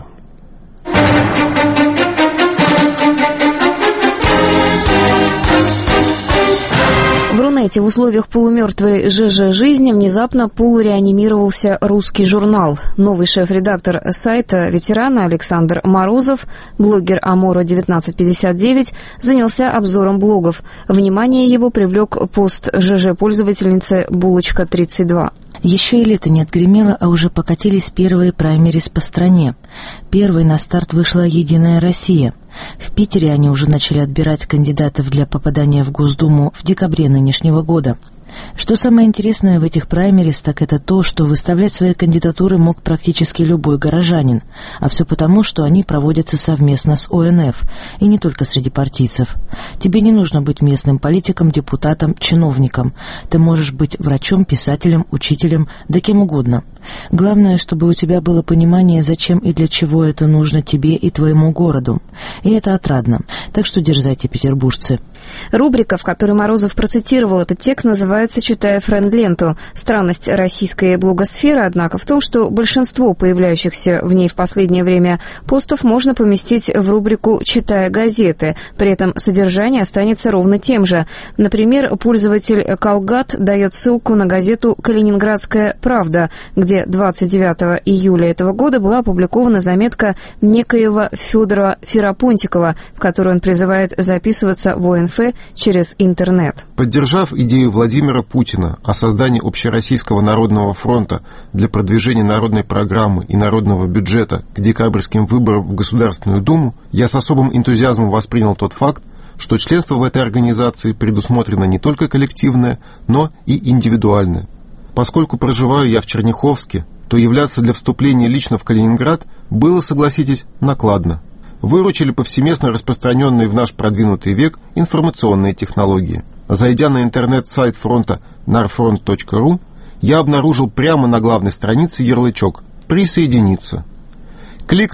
В Рунете в условиях полумертвой ЖЖ жизни внезапно полуреанимировался русский журнал. Новый шеф-редактор сайта ветерана Александр Морозов, блогер Амора девятнадцать пятьдесят девять, занялся обзором блогов. Внимание его привлек пост ЖЖ-пользовательницы Булочка тридцать два. Еще и лето не отгремело, а уже покатились первые праймерис по стране. Первой на старт вышла «Единая Россия». В Питере они уже начали отбирать кандидатов для попадания в Госдуму в декабре нынешнего года. Что самое интересное в этих праймерис, так это то, что выставлять свои кандидатуры мог практически любой горожанин, а все потому, что они проводятся совместно с О Эн Эф, и не только среди партийцев. Тебе не нужно быть местным политиком, депутатом, чиновником. Ты можешь быть врачом, писателем, учителем, да кем угодно. Главное, чтобы у тебя было понимание, зачем и для чего это нужно тебе и твоему городу. И это отрадно. Так что дерзайте, петербуржцы. Рубрика, в которой Морозов процитировал этот текст, называется «Читая френд-ленту». Странность российской блогосферы, однако, в том, что большинство появляющихся в ней в последнее время постов можно поместить в рубрику «Читая газеты». При этом содержание останется ровно тем же. Например, пользователь Калгат дает ссылку на газету «Калининградская правда», где двадцать девятого июля этого года была опубликована заметка некоего Федора Ферапонтикова, в которой он призывает записываться в О Эн Эф через интернет. Поддержав идею Владимира Путина о создании Общероссийского народного фронта для продвижения народной программы и народного бюджета к декабрьским выборам в Государственную Думу, я с особым энтузиазмом воспринял тот факт, что членство в этой организации предусмотрено не только коллективное, но и индивидуальное. Поскольку проживаю я в Черняховске, то являться для вступления лично в Калининград было, согласитесь, накладно. Выручили повсеместно распространенные в наш продвинутый век информационные технологии. Зайдя на интернет-сайт фронта нарфронт точка ру, я обнаружил прямо на главной странице ярлычок «Присоединиться». Кликнув,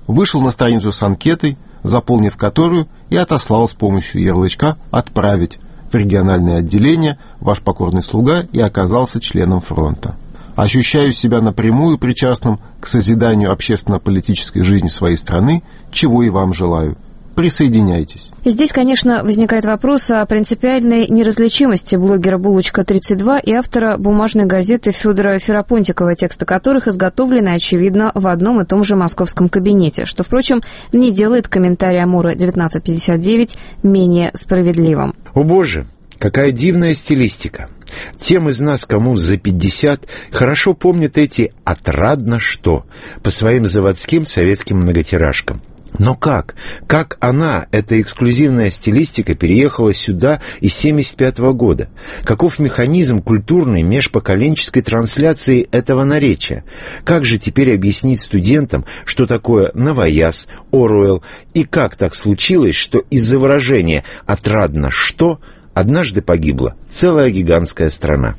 вышел на страницу с анкетой, заполнив которую и отослал с помощью ярлычка «Отправить» в региональное отделение «Ваш покорный слуга» и оказался членом фронта. Ощущаю себя напрямую причастным к созиданию общественно-политической жизни своей страны, чего и вам желаю. Присоединяйтесь. Здесь, конечно, возникает вопрос о принципиальной неразличимости блогера «Булочка тридцать два» и автора бумажной газеты Федора Ферапонтикова, тексты которых изготовлены, очевидно, в одном и том же московском кабинете, что, впрочем, не делает комментарий Амура девятнадцать пятьдесят девять менее справедливым. О боже, какая дивная стилистика! Тем из нас, кому за пятьдесят, хорошо помнят эти «отрадно что» по своим заводским советским многотиражкам. Но как? Как она, эта эксклюзивная стилистика, переехала сюда из семьдесят пятого года? Каков механизм культурной межпоколенческой трансляции этого наречия? Как же теперь объяснить студентам, что такое новояз, Оруэлл, и как так случилось, что из-за выражения «отрадно что» однажды погибла целая гигантская страна?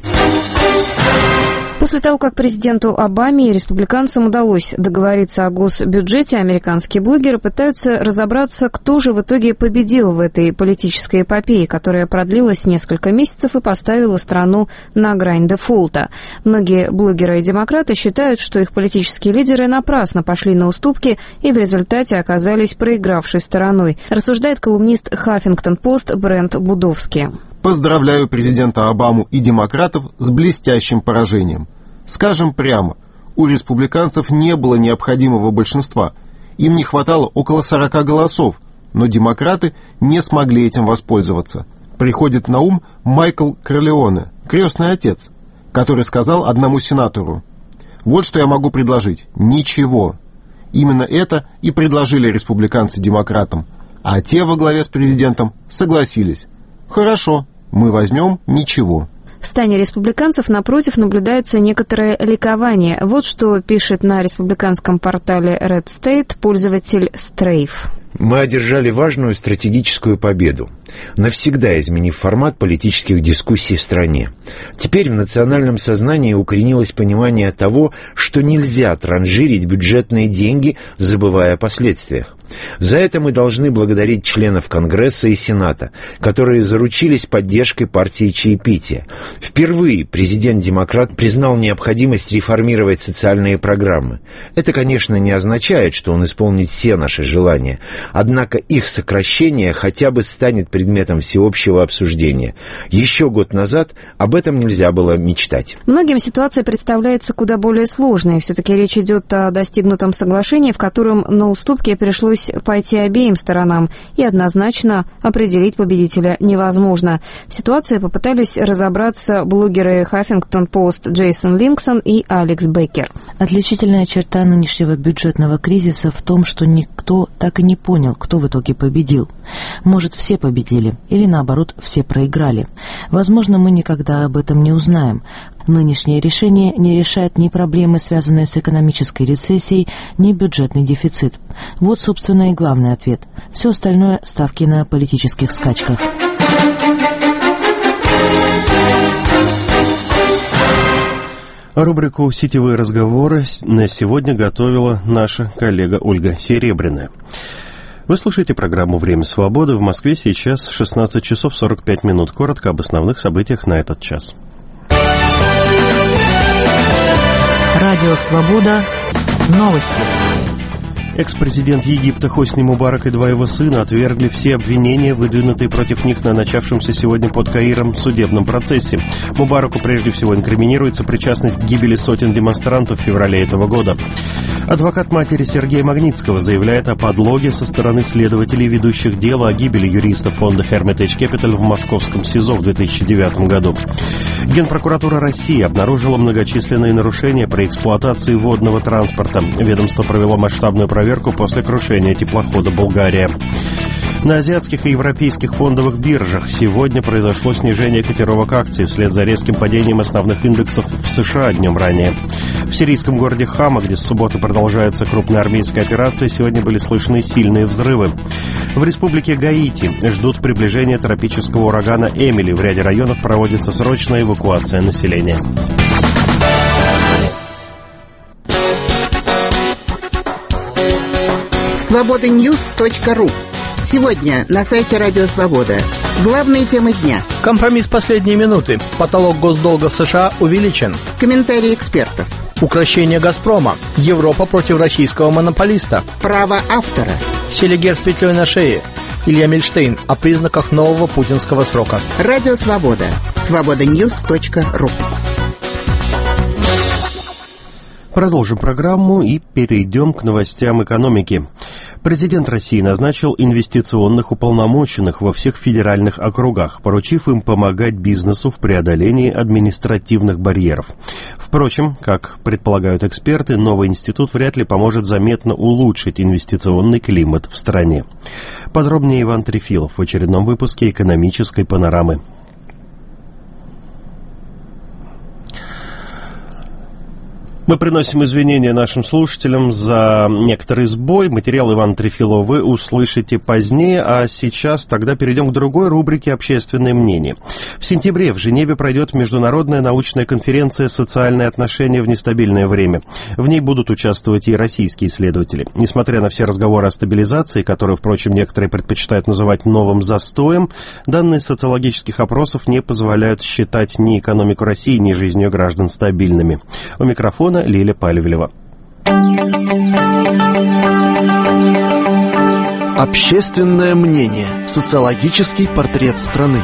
После того, как президенту Обаме и республиканцам удалось договориться о госбюджете, американские блогеры пытаются разобраться, кто же в итоге победил в этой политической эпопее, которая продлилась несколько месяцев и поставила страну на грань дефолта. Многие блогеры и демократы считают, что их политические лидеры напрасно пошли на уступки и в результате оказались проигравшей стороной, рассуждает колумнист «Хаффингтон-Пост» Брент Будовский. Поздравляю президента Обаму и демократов с блестящим поражением. Скажем прямо, у республиканцев не было необходимого большинства. Им не хватало около сорока голосов, но демократы не смогли этим воспользоваться. Приходит на ум Майкл Корлеоне, крестный отец, который сказал одному сенатору: «Вот что я могу предложить. Ничего». Именно это и предложили республиканцы демократам, а те во главе с президентом согласились. «Хорошо, мы возьмем ничего». В стане республиканцев, напротив, наблюдается некоторое ликование. Вот что пишет на республиканском портале Red State пользователь Стрейф. Мы одержали важную стратегическую победу, навсегда изменив формат политических дискуссий в стране. Теперь в национальном сознании укоренилось понимание того, что нельзя транжирить бюджетные деньги, забывая о последствиях. За это мы должны благодарить членов Конгресса и Сената, которые заручились поддержкой партии чаепития. Впервые президент-демократ признал необходимость реформировать социальные программы. Это, конечно, не означает, что он исполнит все наши желания, однако их сокращение хотя бы станет предметом всеобщего обсуждения. Еще год назад об этом нельзя было мечтать. Многим ситуация представляется куда более сложной. Все-таки речь идет о достигнутом соглашении, в котором на уступки пришлось пойти обеим сторонам, и однозначно определить победителя невозможно. В ситуации попытались разобраться блогеры «Хаффингтон-Пост» Джейсон Линксон и Алекс Беккер. Отличительная черта нынешнего бюджетного кризиса в том, что никто так и не понял, кто в итоге победил. Может, все победили, или наоборот, все проиграли. Возможно, мы никогда об этом не узнаем. Нынешнее решение не решает ни проблемы, связанные с экономической рецессией, ни бюджетный дефицит. Вот, собственно, и главный ответ. Все остальное – ставки на политических скачках. Рубрику «Сетевые разговоры» на сегодня готовила наша коллега Ольга Серебряная. Вы слушаете программу «Время свободы». В Москве сейчас шестнадцать часов сорок пять минут. Коротко об основных событиях на этот час. Радио «Свобода». Новости. Экс-президент Египта Хосни Мубарак и два его сына отвергли все обвинения, выдвинутые против них на начавшемся сегодня под Каиром судебном процессе. Мубараку прежде всего инкриминируется причастность к гибели сотен демонстрантов в феврале этого года. Адвокат матери Сергея Магнитского заявляет о подлоге со стороны следователей, ведущих дело о гибели юриста фонда Hermitage Capital в московском СИЗО в две тысячи девятом году. Генпрокуратура России обнаружила многочисленные нарушения при эксплуатации водного транспорта. Ведомство провело масштабную проверку после крушения теплохода «Болгария». На азиатских и европейских фондовых биржах сегодня произошло снижение котировок акций вслед за резким падением основных индексов в США днем ранее. В сирийском городе Хама, где с субботы продолжается крупная армейская операция, сегодня были слышны сильные взрывы. В республике Гаити ждут приближения тропического урагана Эмили. В ряде районов проводится срочная эвакуация населения. свобода ньюс точка ру. Сегодня на сайте Радио Свобода. Главные темы дня. Компромисс последней минуты. Потолок госдолга США увеличен. Комментарии экспертов. Укрощение «Газпрома». Европа против российского монополиста. Право автора. Селигер с петлей на шее. Илья Мильштейн о признаках нового путинского срока. Радио Свобода. свобода ньюс точка ру. Продолжим программу и перейдем к новостям экономики. Президент России назначил инвестиционных уполномоченных во всех федеральных округах, поручив им помогать бизнесу в преодолении административных барьеров. Впрочем, как предполагают эксперты, новый институт вряд ли поможет заметно улучшить инвестиционный климат в стране. Подробнее Иван Трефилов в очередном выпуске «Экономической панорамы». Мы приносим извинения нашим слушателям за некоторый сбой. Материал Ивана Трефилова вы услышите позднее, а сейчас тогда перейдем к другой рубрике «Общественное мнение». В сентябре в Женеве пройдет международная научная конференция «Социальные отношения в нестабильное время». В ней будут участвовать и российские исследователи. Несмотря на все разговоры о стабилизации, которые, впрочем, некоторые предпочитают называть новым застоем, данные социологических опросов не позволяют считать ни экономику России, ни жизнь ее граждан стабильными. У микрофона Лиля Палевлева. Общественное мнение. Социологический портрет страны.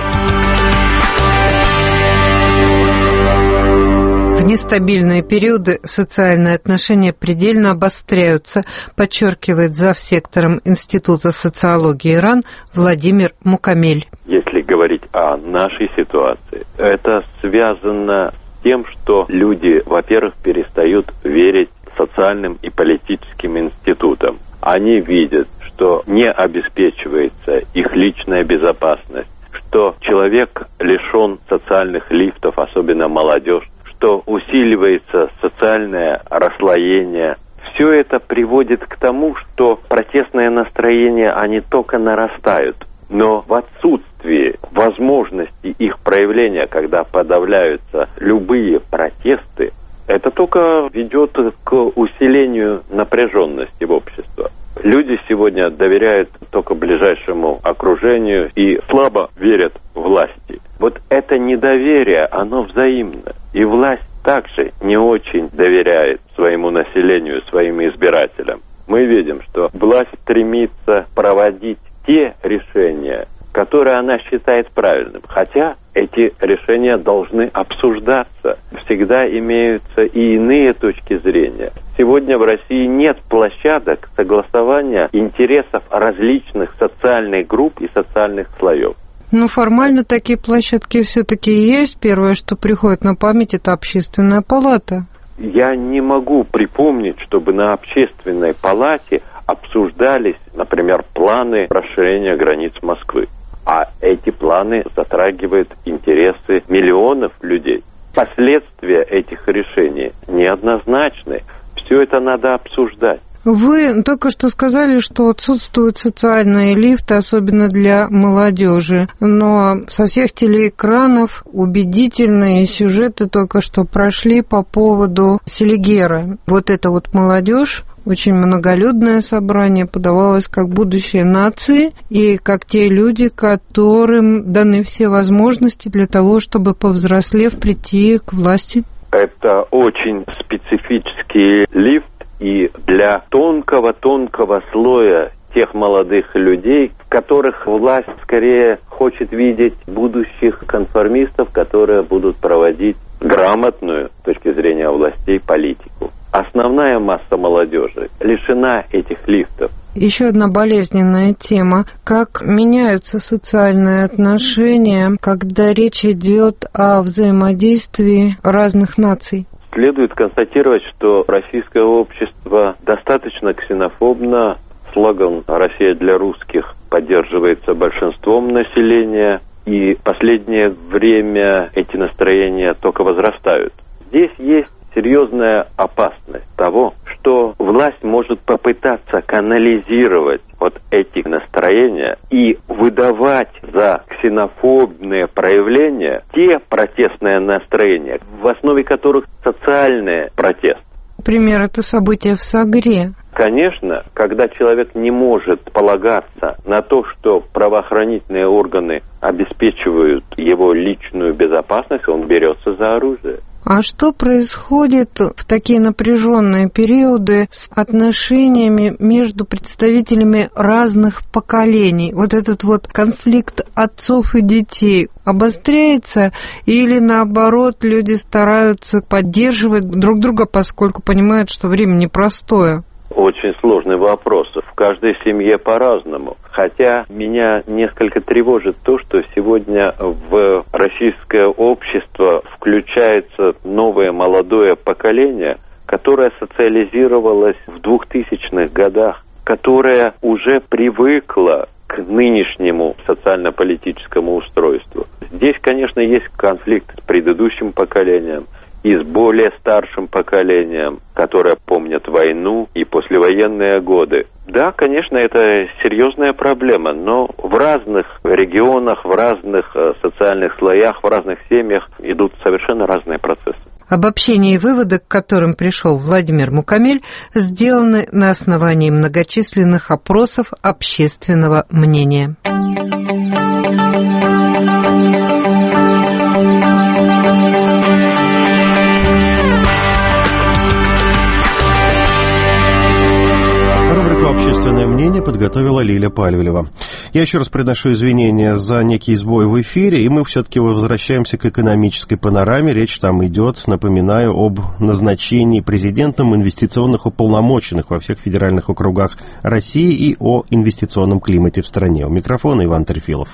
В нестабильные периоды социальные отношения предельно обостряются, подчеркивает завсектором Института социологии РАН Владимир Мукамель. Если говорить о нашей ситуации, это связано с тем, что люди, во-первых, перестают верить социальным и политическим институтам. Они видят, что не обеспечивается их личная безопасность, что человек лишен социальных лифтов, особенно молодежь, что усиливается социальное расслоение. Все это приводит к тому, что протестные настроения, они только нарастают. Но в отсутствии возможности их проявления, когда подавляются любые протесты, это только ведет к усилению напряженности в обществе. Люди сегодня доверяют только ближайшему окружению и слабо верят власти. Вот это недоверие, оно взаимно. И власть также не очень доверяет своему населению, своим избирателям. Мы видим, что власть стремится проводить те решения, которые она считает правильным. Хотя эти решения должны обсуждаться. Всегда имеются и иные точки зрения. Сегодня в России нет площадок согласования интересов различных социальных групп и социальных слоев. Ну, формально такие площадки все-таки есть. Первое, что приходит на память, это Общественная палата. Я не могу припомнить, чтобы на Общественной палате обсуждались, например, планы расширения границ Москвы. А эти планы затрагивают интересы миллионов людей. Последствия этих решений неоднозначны. Все это надо обсуждать. Вы только что сказали, что отсутствуют социальные лифты, особенно для молодежи. Но со всех телеэкранов убедительные сюжеты только что прошли по поводу Селигера. Вот эта вот молодежь, очень многолюдное собрание, подавалось как будущее нации и как те люди, которым даны все возможности для того, чтобы, повзрослев, прийти к власти. Это очень специфический лифт, и для тонкого-тонкого слоя тех молодых людей, в которых власть скорее хочет видеть будущих конформистов, которые будут проводить грамотную, с точки зрения властей, политику. Основная масса молодежи лишена этих лифтов. Еще одна болезненная тема. Как меняются социальные отношения, когда речь идет о взаимодействии разных наций? Следует констатировать, что российское общество достаточно ксенофобно. Слоган «Россия для русских» поддерживается большинством населения, и в последнее время эти настроения только возрастают. Здесь есть серьезная опасность того, что власть может попытаться канализировать вот эти настроения и выдавать за ксенофобные проявления те протестные настроения, в основе которых социальный протест. Например, это события в Сагре. Конечно, когда человек не может полагаться на то, что правоохранительные органы обеспечивают его личную безопасность, он берется за оружие. А что происходит в такие напряженные периоды с отношениями между представителями разных поколений? Вот этот вот конфликт отцов и детей обостряется или, наоборот, люди стараются поддерживать друг друга, поскольку понимают, что время непростое? Очень сложный вопрос. В каждой семье по-разному. Хотя меня несколько тревожит то, что сегодня в российское общество включается новое молодое поколение, которое социализировалось в двухтысячных годах, которое уже привыкло к нынешнему социально-политическому устройству. Здесь, конечно, есть конфликт с предыдущим поколением и с более старшим поколением, которое помнит войну и послевоенные годы. Да, конечно, это серьезная проблема, но в разных регионах, в разных социальных слоях, в разных семьях идут совершенно разные процессы. Обобщение и выводы, к которым пришел Владимир Мукамель, сделаны на основании многочисленных опросов общественного мнения. Общественное мнение подготовила Лиля Пальвелева. Я еще раз приношу извинения за некий сбой в эфире, и мы все-таки возвращаемся к экономической панораме. Речь там идет, напоминаю, об назначении президентом инвестиционных уполномоченных во всех федеральных округах России и о инвестиционном климате в стране. У микрофона Иван Трефилов.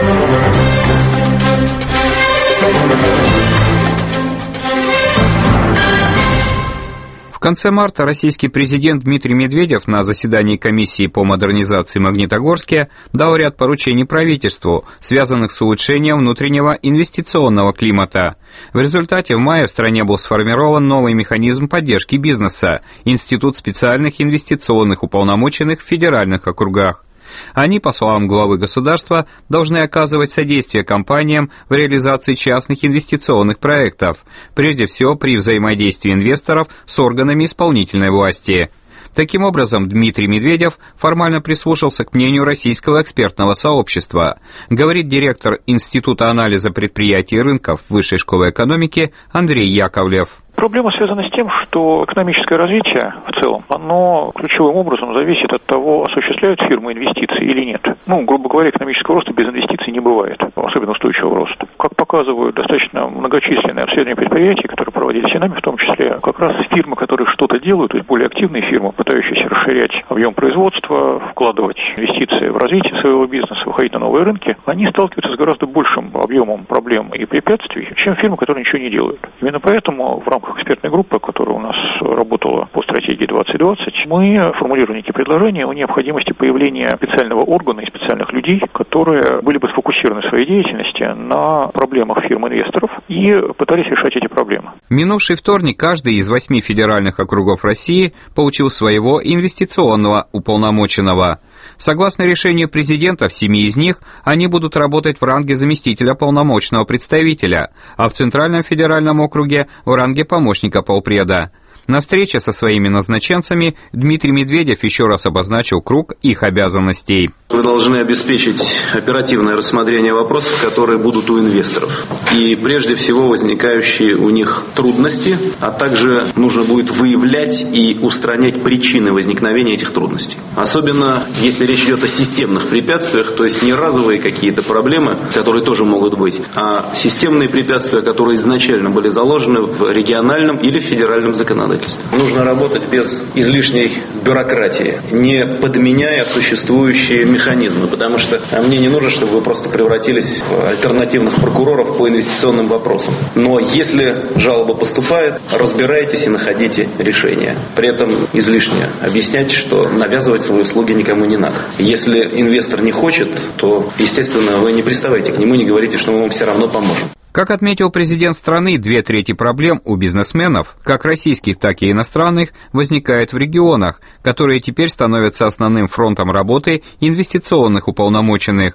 В конце марта российский президент Дмитрий Медведев на заседании комиссии по модернизации Магнитогорске дал ряд поручений правительству, связанных с улучшением внутреннего инвестиционного климата. В результате в мае в стране был сформирован новый механизм поддержки бизнеса – Институт специальных инвестиционных уполномоченных в федеральных округах. Они, по словам главы государства, должны оказывать содействие компаниям в реализации частных инвестиционных проектов, прежде всего при взаимодействии инвесторов с органами исполнительной власти. Таким образом, Дмитрий Медведев формально прислушался к мнению российского экспертного сообщества, говорит директор Института анализа предприятий и рынков Высшей школы экономики Андрей Яковлев. Проблема связана с тем, что экономическое развитие в целом, оно ключевым образом зависит от того, осуществляют фирмы инвестиции или нет. Ну, грубо говоря, экономического роста без инвестиций не бывает, особенно устойчивого роста. Как показывают достаточно многочисленные обследования предприятий, которые проводились и нами, в том числе, как раз фирмы, которые что-то делают, то есть более активные фирмы, пытающиеся расширять объем производства, вкладывать инвестиции в развитие своего бизнеса, выходить на новые рынки, они сталкиваются с гораздо большим объемом проблем и препятствий, чем фирмы, которые ничего не делают. Именно поэтому в рамках экспертной группы, которая у нас работала по стратегии двадцать двадцать, мы формулировали некие предложения о необходимости появления специального органа и специальных людей, которые были бы сфокусированы в своей деятельности на проблемах фирм-инвесторов и пытались решать эти проблемы. Минувший вторник каждый из восьми федеральных округов России получил своего инвестиционного уполномоченного. Согласно решению президента, в семи из них они будут работать в ранге заместителя полномочного представителя, а в Центральном федеральном округе в ранге помощника полпреда. На встрече со своими назначенцами Дмитрий Медведев еще раз обозначил круг их обязанностей. Мы должны обеспечить оперативное рассмотрение вопросов, которые будут у инвесторов. И прежде всего возникающие у них трудности, а также нужно будет выявлять и устранять причины возникновения этих трудностей. Особенно если речь идет о системных препятствиях, то есть не разовые какие-то проблемы, которые тоже могут быть, а системные препятствия, которые изначально были заложены в региональном или федеральном законодательстве. Нужно работать без излишней бюрократии, не подменяя существующие механизмы, потому что мне не нужно, чтобы вы просто превратились в альтернативных прокуроров по инвестиционным вопросам. Но если жалоба поступает, разбирайтесь и находите решение. При этом излишне объяснять, что навязывать свои услуги никому не надо. Если инвестор не хочет, то, естественно, вы не приставайте к нему, не говорите, что мы вам все равно поможем. Как отметил президент страны, две трети проблем у бизнесменов, как российских, так и иностранных, возникают в регионах, которые теперь становятся основным фронтом работы инвестиционных уполномоченных.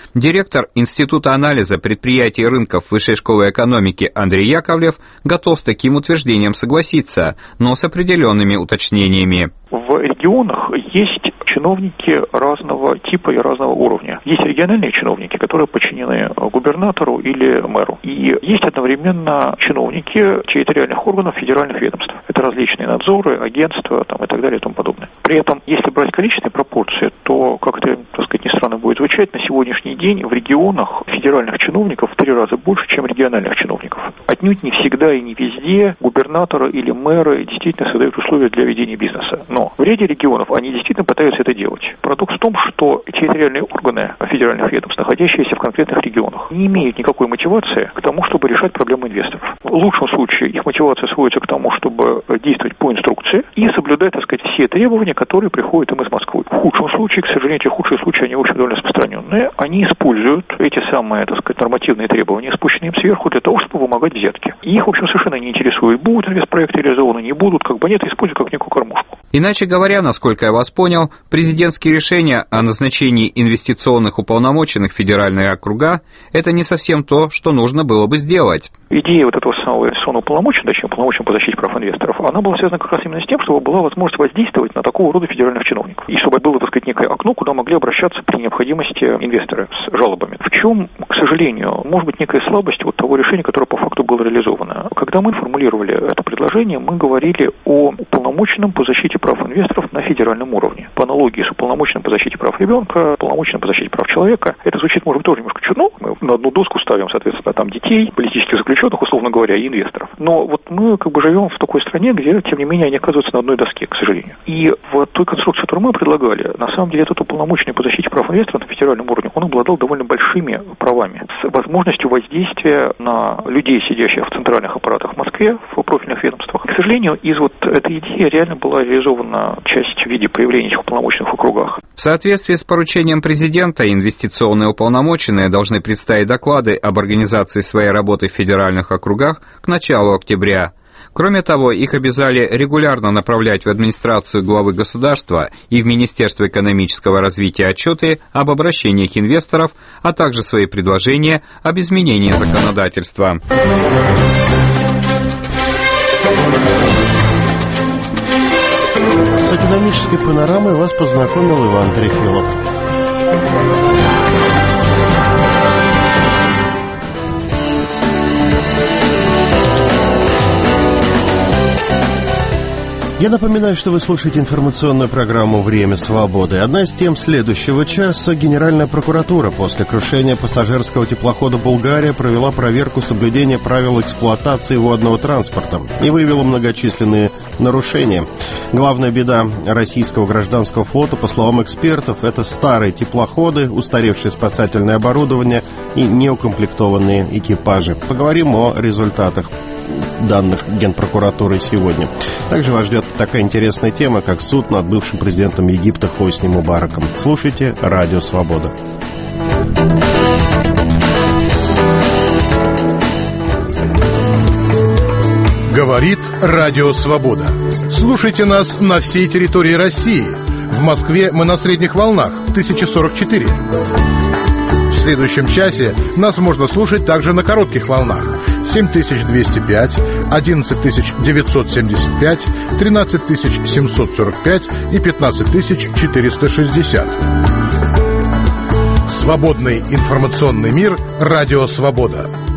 Директор Института анализа предприятий и рынков Высшей школы экономики Андрей Яковлев готов с таким утверждением согласиться, но с определенными уточнениями. В регионах есть чиновники разного типа и разного уровня. Есть региональные чиновники, которые подчинены губернатору или мэру. И есть одновременно чиновники территориальных органов федеральных ведомств. Это различные надзоры, агентства там, и так далее и тому подобное. При этом, если брать количественные пропорции, то, как это, так сказать, не странно будет звучать, на сегодняшний день в регионах федеральных чиновников в три раза больше, чем региональных чиновников. Отнюдь не всегда и не везде губернаторы или мэры действительно создают условия для ведения бизнеса. Но в ряде регионов они действительно пытаются это делать. Парадокс в том, что территориальные органы федеральных ведомств, находящиеся в конкретных регионах, не имеют никакой мотивации к тому, чтобы решать проблемы инвесторов. В лучшем случае их мотивация сводится к тому, чтобы действовать по инструкции и соблюдать, так сказать, все требования, которые приходят им из Москвы. В худшем случае, к сожалению, эти худшие случаи, они, в общем, довольно распространенные, они используют эти самые, так сказать, нормативные требования, спущенные им сверху, для того, чтобы вымогать взятки. И их, в общем, совершенно не интересует, будут инвестпроекты реализованы, не будут, как бы нет, используют как некую кормушку. Иначе говоря, насколько я вас понял, президентские решения о назначении инвестиционных уполномоченных в федеральные округа – это не совсем то, что нужно было бы сделать. Идея вот этого самого инвестиционного уполномоченного, точнее, уполномоченного по защите прав инвесторов, она была связана как раз именно с тем, чтобы была возможность воздействовать на такого рода федеральных чиновников. И чтобы было, так сказать, некое окно, куда могли обращаться при необходимости инвесторы с жалобами. В чем, к сожалению, может быть некая слабость вот того решения, которое по факту было реализовано. Когда мы формулировали это предложение, мы говорили о уполномоченном по защите прав инвесторов на федеральном уровне. По аналогии с уполномоченным по защите прав ребенка, уполномоченным по защите прав человека, это звучит, может быть, тоже немножко чудно. Мы на одну доску ставим, соответственно, там детей, политических заключенных, условно говоря, и инвесторов. Но вот мы как бы живем в такой стране, где, тем не менее, они оказываются на одной доске, к сожалению. И в той конструкции, которую мы предлагали, на самом деле, этот уполномоченный по защите прав инвесторов на федеральном уровне, он обладал довольно большими правами, с возможностью воздействия на людей, сидящих в центральных аппаратах в Москве, в профильных ведомствах. К сожалению, из вот этой идеи реально была реализована часть в виде появления этих уполномоченных в округах. В соответствии с поручением президента, инвестиционные уполномоченные должны представить доклады об организации своей работы в федеральных округах к началу октября. Кроме того, их обязали регулярно направлять в администрацию главы государства и в Министерство экономического развития отчеты об обращениях инвесторов, а также свои предложения об изменении законодательства. С экономической панорамой вас познакомил Иван Трефилов. Я напоминаю, что вы слушаете информационную программу «Время свободы». Одна из тем следующего часа. Генеральная прокуратура после крушения пассажирского теплохода «Булгария» провела проверку соблюдения правил эксплуатации водного транспорта и выявила многочисленные нарушения. Главная беда российского гражданского флота, по словам экспертов, это старые теплоходы, устаревшее спасательное оборудование и неукомплектованные экипажи. Поговорим о результатах данных Генпрокуратуры сегодня. Также вас ждет такая интересная тема, как суд над бывшим президентом Египта Хосни Мубараком. Слушайте «Радио Свобода». Говорит Радио Свобода. Слушайте нас на всей территории России. В Москве мы на средних волнах тысяча сорок четыре. В следующем часе нас можно слушать также на коротких волнах семь тысяч двести пять, одиннадцать тысяч девятьсот семьдесят пять, тринадцать тысяч семьсот сорок пять и пятнадцать тысяч четыреста шестьдесят. Свободный информационный мир. Радио Свобода.